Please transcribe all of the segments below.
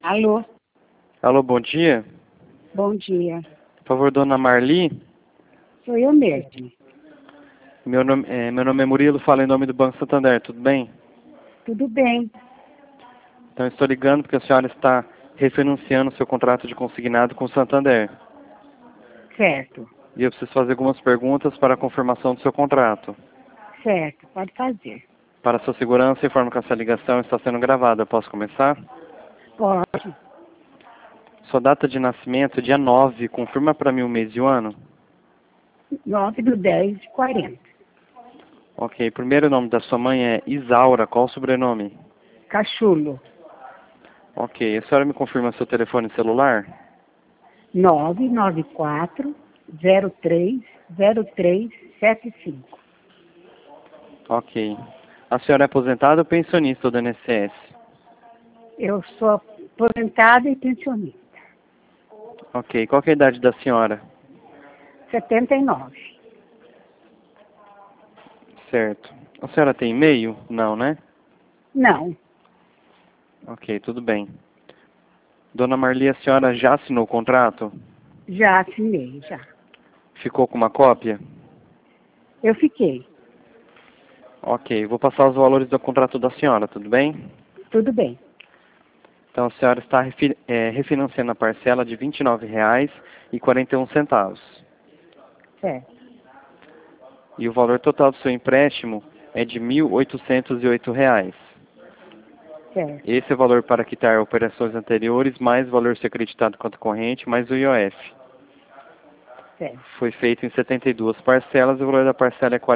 Alô, Alô, bom dia. bom dia. Por favor, dona Marli. Sou eu mesmo. Meu nome é Murilo, falo em nome do Banco Santander, tudo bem? Tudo bem? Então, estou ligando porque a senhora está refinanciando seu contrato de consignado com o Santander. Certo, E eu preciso fazer algumas perguntas para a confirmação do seu contrato. certo, pode fazer. Para sua segurança, informo que essa ligação está sendo gravada. Posso começar? Pode. Sua data de nascimento, dia 9. Confirma para mim o mês e o ano? 9/10/40. Ok. Primeiro nome da sua mãe é Isaura. Qual o sobrenome? Cachulo. Ok. A senhora me confirma seu telefone celular? 994-030375. Ok. A senhora é aposentada ou pensionista do INSS? Eu sou aposentada e pensionista. Ok. Qual que é a idade da senhora? 79. Certo. A senhora tem e-mail? Não, né? Não, Ok, tudo bem. Dona Marli, a senhora já assinou o contrato? já assinei, já. Ficou com uma cópia? Eu fiquei. Ok, vou passar os valores do contrato da senhora, tudo bem? Tudo bem. Então a senhora está refinanciando a parcela de R$ 29,41. Certo, E o valor total do seu empréstimo é de R$ 1.808. certo, Esse é o valor para quitar operações anteriores, mais o valor ser acreditado quanto corrente, mais o IOF. certo, Foi feito em 72 parcelas e o valor da parcela é R$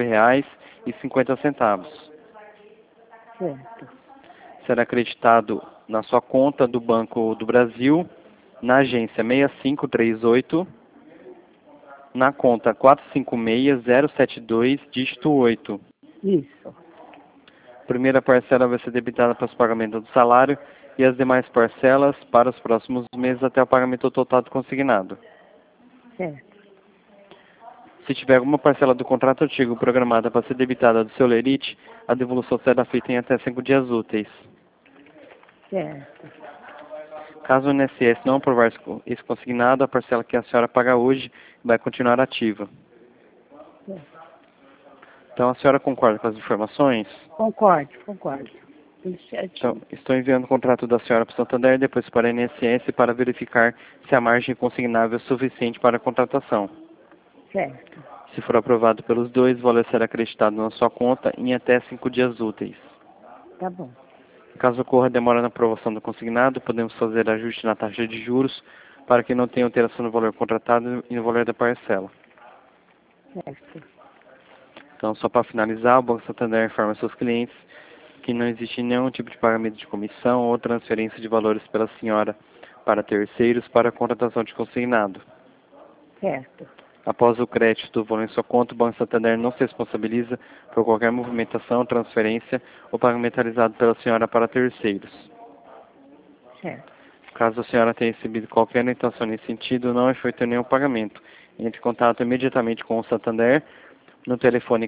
49,50. certo, Será acreditado na sua conta do Banco do Brasil, na agência 6538, na conta 456072, dígito 8. isso. Primeira parcela vai ser debitada para os pagamentos do salário e as demais parcelas para os próximos meses até o pagamento total do consignado. Certo, Se tiver alguma parcela do contrato antigo programada para ser debitada do seu lerite, a devolução será feita em até 5 dias úteis. certo, Caso o INSS não aprovar esse consignado, a parcela que a senhora paga hoje vai continuar ativa. certo. Então, a senhora concorda com as informações? Concordo. Tudo Então, certinho. estou enviando o contrato da senhora para o Santander e depois para a INSS para verificar se a margem consignável é suficiente para a contratação. Certo. Se for aprovado pelos dois, o valor será acreditado na sua conta em até 5 dias úteis. Tá bom. Caso ocorra demora na aprovação do consignado, podemos fazer ajuste na taxa de juros para que não tenha alteração no valor contratado e no valor da parcela. Certo. Então, só para finalizar, o Banco Santander informa seus clientes que não existe nenhum tipo de pagamento de comissão ou transferência de valores pela senhora para terceiros para a contratação de consignado. Certo. Após o crédito do valor em sua conta, o Banco Santander não se responsabiliza por qualquer movimentação, transferência ou pagamento realizado pela senhora para terceiros. Certo. Caso a senhora tenha recebido qualquer orientação nesse sentido, não é feito nenhum pagamento. Entre em contato imediatamente com o Santander no telefone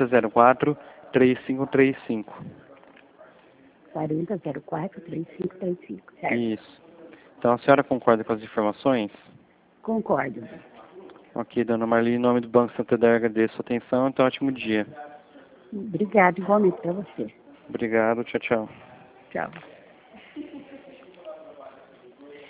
4004-3535. 4004-3535. Certo. Isso. Então a senhora concorda com as informações? Concordo. Ok, dona Marli, em nome do Banco Santander agradeço a sua atenção. Então, ótimo dia. Obrigada igualmente para você. Obrigado, tchau, tchau. Tchau.